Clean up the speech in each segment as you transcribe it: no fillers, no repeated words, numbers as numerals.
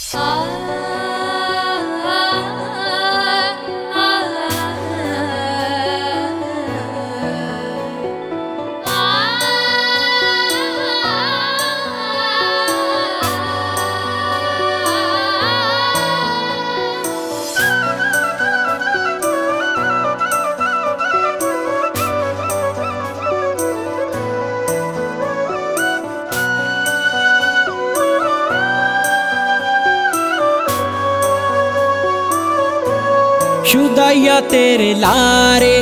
शुदाइया तेरे लारे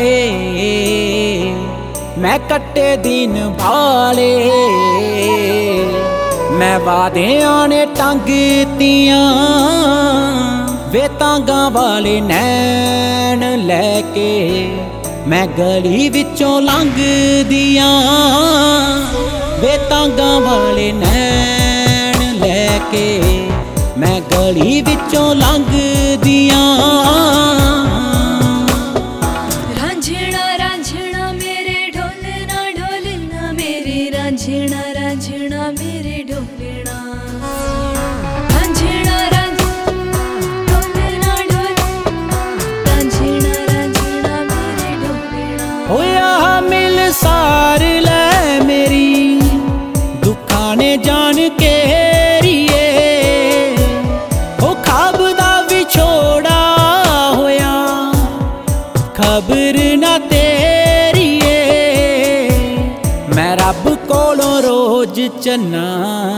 मैं कट्टे दिन भाले, मैं वादियां ने टंगतियां वे तांगा वाले नैन लैके, मैं गली विचों लंघ दियां वे तांगा वाले नैन लैके, मैं गली विचों लंघ दियां। रांझणा रांझणा मेरे ढोलना, रांझणा ढोलना रांझणा रांझणा मेरे ढोलना। होया मिल सार ले मेरी दुखा ने जान के रिए, ओ खाब दा विछोड़ा होया खबर ना तेरी, मैं रब कोलों रोज चन्ना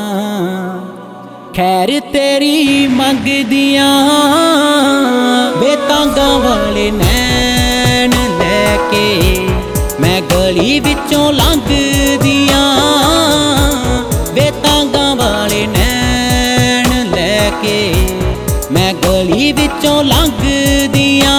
खैर तेरी मंगदियां वे तांगा वाले नैन लैके, मैं गली विचों लंघ दियां वे तांगा वाले नैन लैके, मैं गली विचों लंघ दियां।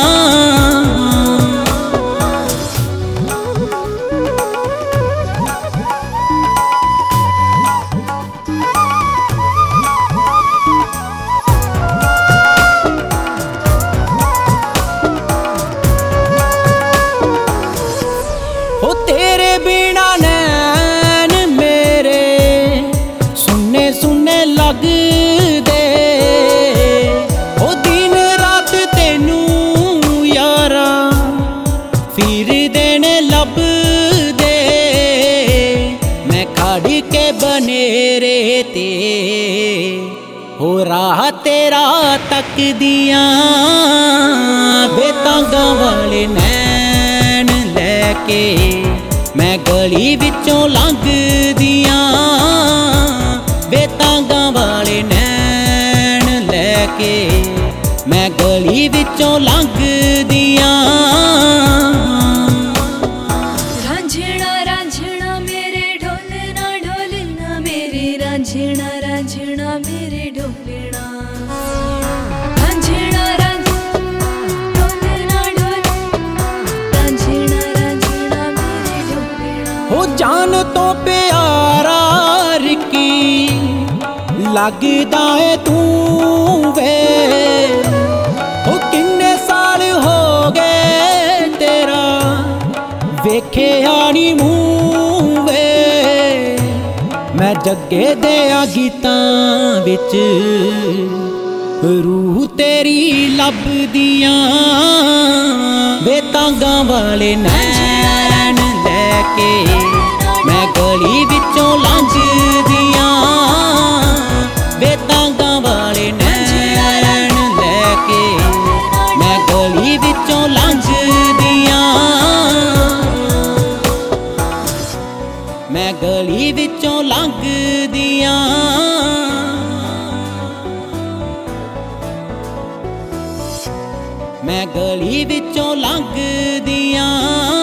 तेरे बिना नैन मेरे सुन्ने सुन्ने लगदे, ओ दिन रात तेनू यारा फिर देने लभदे, मैं खड़ के बनेरे ते हो राह तेरा तक दियां वे तांगा वाले नैन लैके, मैं गली विचों लंघ दियां वे तांगा वाले नैन लैके, मैं गली विचों लंघ दियां। रांझणा रांझणा मेरे ढोलना ढोलना मेरे, रांझणा रांझणा मेरे ढोलना, हो जान तो प्यारा रिकी लगदा है तू वे, हो किन्ने साल हो गए तेरा वेखे आनी मूं वे, मैं जगे देया गीतां विच रूह तेरी लभदियां वे तांगा वाले नैन लैके, मैं गली विचों लंघ दियां वे तांगा वाले नैन लैके, मैं गली विचों लंघ दियां, मैं गली विचों लंघ दियां, मैं गली विचों लंघ दियां।